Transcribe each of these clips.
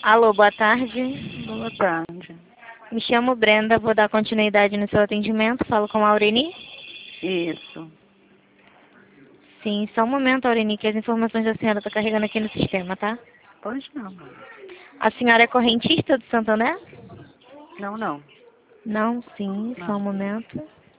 Alô, boa tarde. Boa tarde. Me chamo Brenda, vou dar continuidade no seu atendimento. Falo com a Aureni? Isso. Sim, só um momento, Aureni, que as informações da senhora estão carregando aqui no sistema, tá? Pois não. A senhora é correntista do Santander? Não, não. Não, sim, só um Não. momento.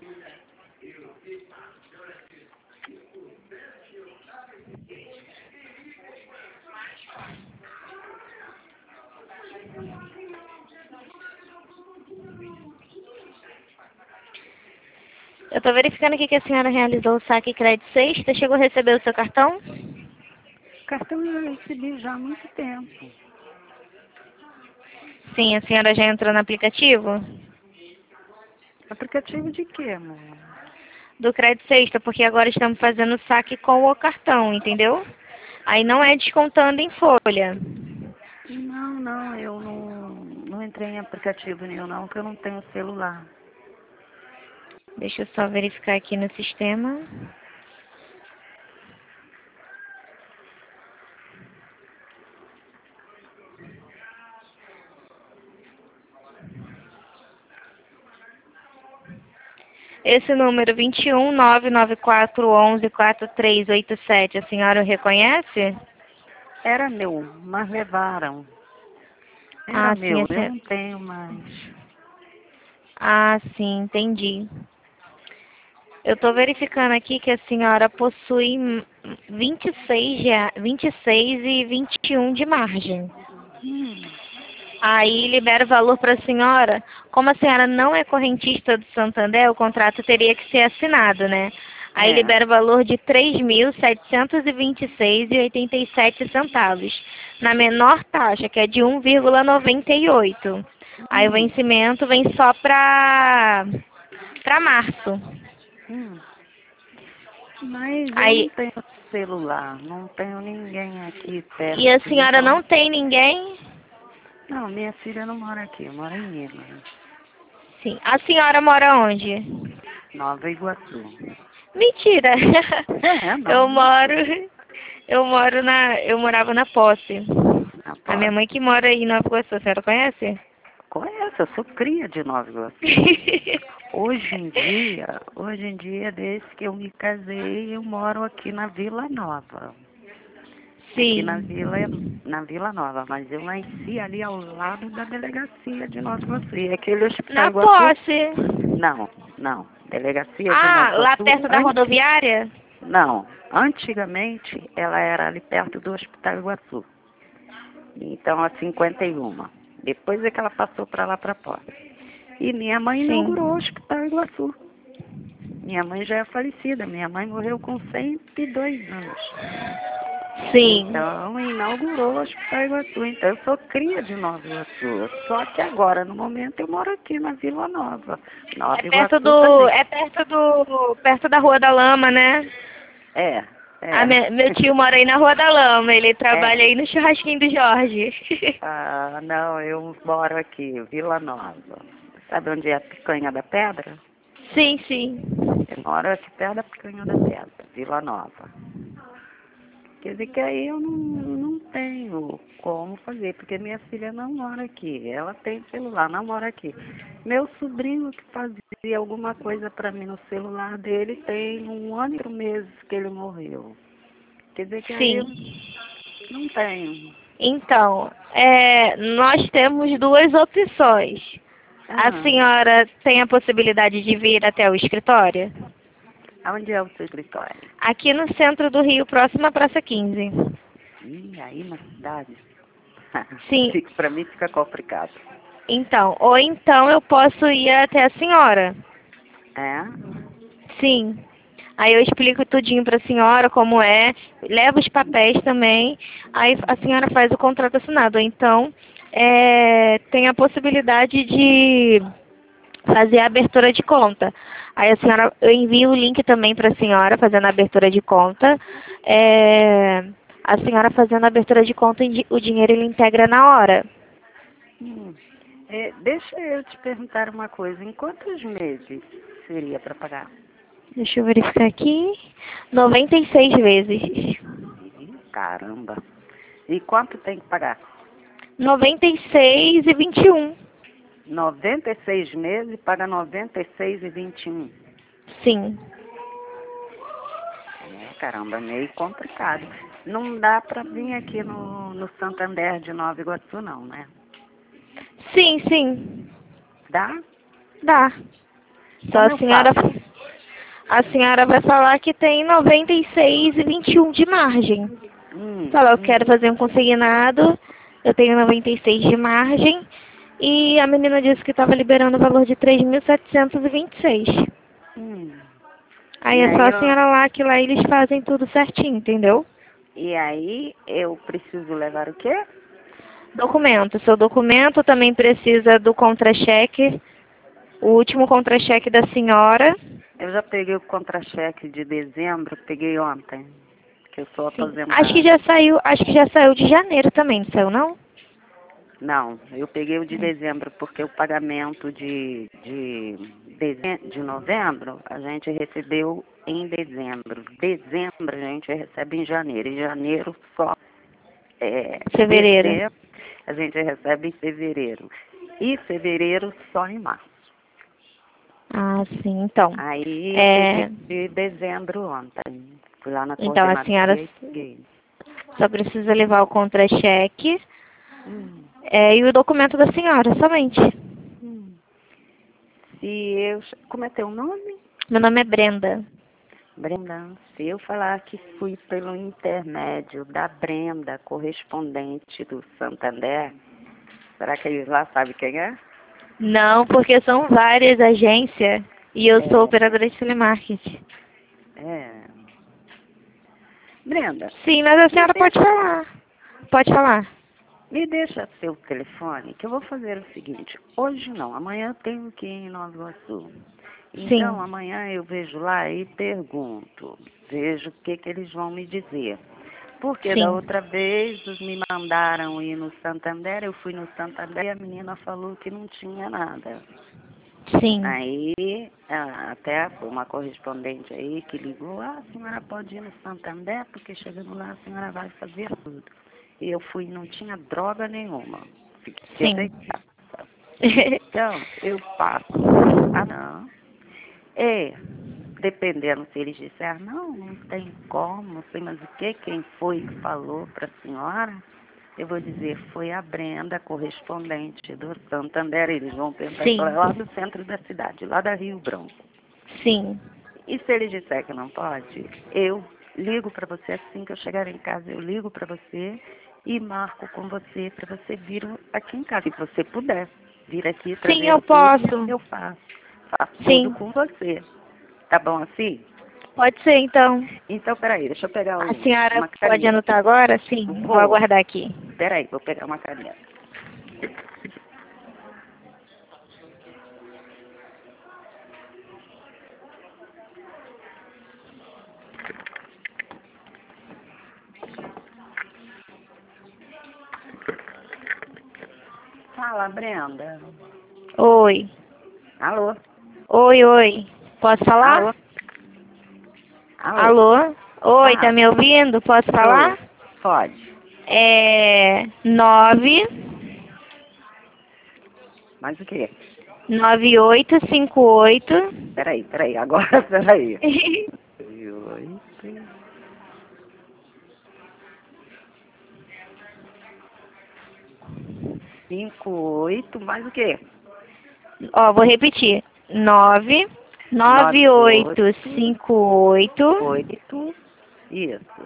Eu estou verificando aqui que a senhora realizou o saque crédito sexta. Chegou a receber o seu cartão? Cartão eu recebi já há muito tempo. Sim, a senhora já entrou no aplicativo? Aplicativo de quê, amor? Do crédito sexta, porque agora estamos fazendo o saque com o cartão, entendeu? Aí não é descontando em folha. Não, não, eu não entrei em aplicativo nenhum não, porque eu não tenho celular. Deixa eu só verificar aqui no sistema. Esse número 21994114387, a senhora o reconhece? Era meu, mas levaram. Era Ah, sim, meu, eu não tenho mais. ah, sim, entendi. Eu estou verificando aqui que a senhora possui 26 e 21 de margem. Hum, Aí libera o valor para a senhora. Como a senhora não é correntista do Santander, o contrato teria que ser assinado, né? Aí é. libera o valor de R$ 3.726,87, na menor taxa, que é de 1,98. Aí o Hum, vencimento vem só para março. hum. Mas eu não Aí, tenho celular, não tenho ninguém aqui e perto a de mim, senhora não. não tem ninguém? Não, minha filha não mora aqui, mora em Minas, Sim. A senhora mora onde? Nova Iguaçu. Mentira. É, Eu Nova moro, Iguaçu. eu morava na Posse. Na A minha posse. mãe que mora aí em Nova Iguaçu, a senhora conhece? Conheço, eu sou cria de Nova Iguaçu. Hoje em dia, desde que eu me casei, eu moro aqui na Vila Nova. Aqui Sim. na Vila Nova, mas eu nasci ali ao lado da delegacia de Nova Iguaçu. E aquele hospital Na Iguaçu? Posse. Não, não. Delegacia de Nova Ah, lá Iguaçu, perto da rodoviária? não. Antigamente, ela era ali perto do Hospital Iguaçu. Então, a 51. Depois é que ela passou para lá para fora. E minha mãe inaugurou o Sim. Hospital Iguaçu. Minha mãe já é falecida. Minha mãe morreu com 102 anos. Sim. Então, inaugurou o Hospital Iguaçu. Então, eu sou cria de Nova Iguaçu. Só que agora, no momento, eu moro aqui na Vila Nova. Nova Iguaçu também. Perto da Rua da Lama, né? É, A é. meu tio mora aí na Rua da Lama, ele É. trabalha aí no churrasquinho do Jorge. Ah, não, eu moro aqui, Vila Nova. Sabe onde é a Picanha da Pedra? Sim, sim. Eu moro aqui perto da Picanha da Pedra, Vila Nova. Quer dizer que aí eu não tenho como fazer, porque minha filha não mora aqui. Ela tem celular, não mora aqui. Meu sobrinho que fazia alguma coisa para mim no celular dele tem 1 ano e 8 meses que ele morreu. Quer dizer que aí eu Sim. não tenho. Então, nós temos duas opções. A Ah, senhora tem a possibilidade de vir até o escritório? aonde é o seu escritório? Aqui no centro do Rio, próximo à Praça 15. Ih, aí na cidade. Sim, Para mim fica complicado. então. Ou então eu posso ir até a senhora. É? Sim. Aí eu explico tudinho para a senhora como é, levo os papéis também, aí a senhora faz o contrato assinado. Ou então, tem a possibilidade de fazer a abertura de conta. Aí a senhora, eu envio o link também para a senhora fazendo a abertura de conta. A senhora fazendo a abertura de conta, o dinheiro ele integra na hora. Hum. Deixa eu te perguntar uma coisa. Em quantos meses seria para pagar? Deixa eu verificar aqui. 96 vezes. Ih, caramba. E quanto tem que pagar? 96,21. 96 meses e paga 96,21. Sim. É, caramba, meio complicado. Não dá pra vir aqui no Santander de Nova Iguaçu, não, né? Sim, sim. Dá? Dá. Só Como eu faço? a senhora vai falar que tem 96,21 de margem. Fala, eu quero fazer um consignado, eu tenho 96 de margem, e a menina disse que estava liberando o valor de 3.726. Aí E é só aí, a senhora lá, que lá eles fazem tudo certinho, entendeu? eu preciso levar o quê? Documento. Seu documento também precisa do contra-cheque, o último contra-cheque da senhora. Eu já peguei o contra-cheque de dezembro, peguei ontem, que eu sou Sim. aposentada. Acho que já saiu de janeiro também, não saiu não? Não, eu peguei o de dezembro, porque o pagamento de novembro a gente recebeu em dezembro. Dezembro a gente recebe em janeiro. Em janeiro só Fevereiro. dezembro a gente recebe em fevereiro. E fevereiro só em março. Ah, sim, então. Aí eu peguei de dezembro ontem. Fui lá na Então a senhora coordenadoria e peguei. só precisa levar o contra-cheque e o documento da senhora, somente. Como é teu nome? Meu nome é Brenda. Brenda, se eu falar que fui pelo intermédio da Brenda, correspondente do Santander, será que eles lá sabem quem é? Não, porque são várias agências e eu sou operadora de telemarketing. É. Brenda, Sim, mas a senhora pode falar. Pode falar. me deixa seu telefone, que eu vou fazer o seguinte. Hoje não, amanhã eu tenho que ir em Nova Iguaçu. Então, Sim. amanhã eu vejo lá e pergunto. Vejo o que eles vão me dizer. Porque da Sim. outra vez eles me mandaram ir no Santander, eu fui no Santander e a menina falou que não tinha nada. Sim. Aí, até foi uma correspondente aí que ligou, a senhora pode ir no Santander, porque chegando lá a senhora vai fazer tudo. E eu fui e não tinha droga nenhuma. Fiquei Sim. sem graça. Então, eu passo. Ah, não. Dependendo se eles disserem, não tem como, não sei mais o que, quem foi que falou para a senhora, eu vou dizer, foi a Brenda, correspondente do Santander. Eles vão pensar que ela é Sim. lá do centro da cidade, lá da Rio Branco. Sim. E se eles disserem que não pode, eu ligo para você assim que eu chegar em casa, eu ligo para você e marco com você para você vir aqui em casa. Se você puder vir aqui para Sim, ver eu tudo, posso. eu faço. Faço tudo Sim. com você. Tá bom assim? Pode ser, então. Então, peraí, deixa eu pegar A senhora uma pode caneta. anotar agora? Sim. Vou Vou. aguardar aqui. Peraí, vou pegar uma caneta. Fala, Brenda. Oi. Alô? Oi, oi. Posso falar? Alô? Alô? Alô? Oi, tá Fala. me ouvindo? Posso Tô. falar? Pode. É 9 Mas o quê? 9858 Peraí, agora peraí. 8, 5, 8, mais o quê? Ó, vou repetir. 9 9858 8, isso.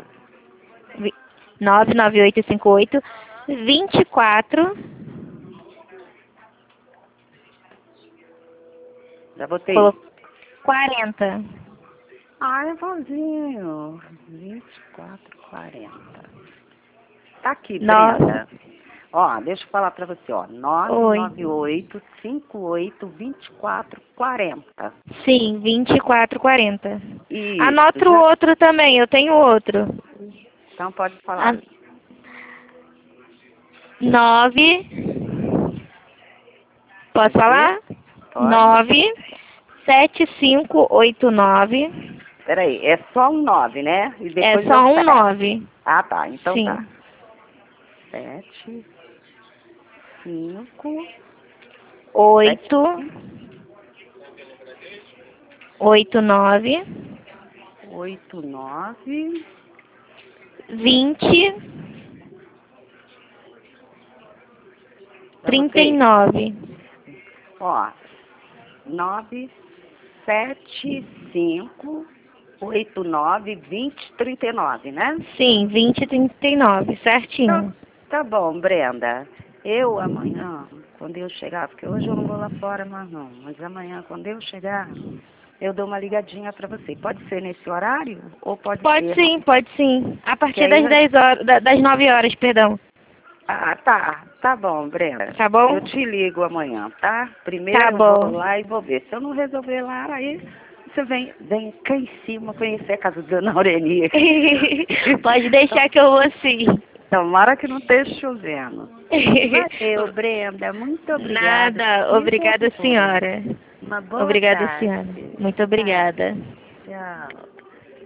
99858 24 Já botei. 40. Ah, é vozinho. 24, 40. Tá aqui, Nossa. Brenda. Ó, deixa eu falar pra você, ó. Oi. 998582440. Sim, 2440. Isso, Anota o já. outro também, eu tenho outro. Então pode falar. 9. Posso Pode ir? falar? Pode. 97589. Peraí, é só um 9, né? E É depois é só o um 7. 9. Ah, tá. Então tá. Sim. 7, 5, 8, 8, 9, 8, 9, 20, pra vocês. 39. Ó, 9, 7, 5, 8, 9, 20, 39, né? Sim, 20 e 39, Tá, certinho. tá bom, Brenda. Eu amanhã, quando eu chegar, porque hoje eu não vou lá fora mais não, mas amanhã, quando eu chegar, eu dou uma ligadinha pra você. Pode ser nesse horário ou pode Pode ser... sim, pode sim. A Que partir aí das 10 horas, das 9 horas, perdão. Ah, tá. Tá bom, Brenda. Tá bom? Eu te ligo amanhã, tá? Primeiro Tá eu vou bom. lá e vou ver. Se eu não resolver lá, aí você vem cá em cima conhecer a casa da Dona Aureli. Pode deixar que eu vou sim. Tomara que não esteja chovendo. Valeu, Brenda. Muito obrigada. Nada, Que obrigada bom. senhora. Uma boa Obrigada senhora. tarde. Muito obrigada. Tchau.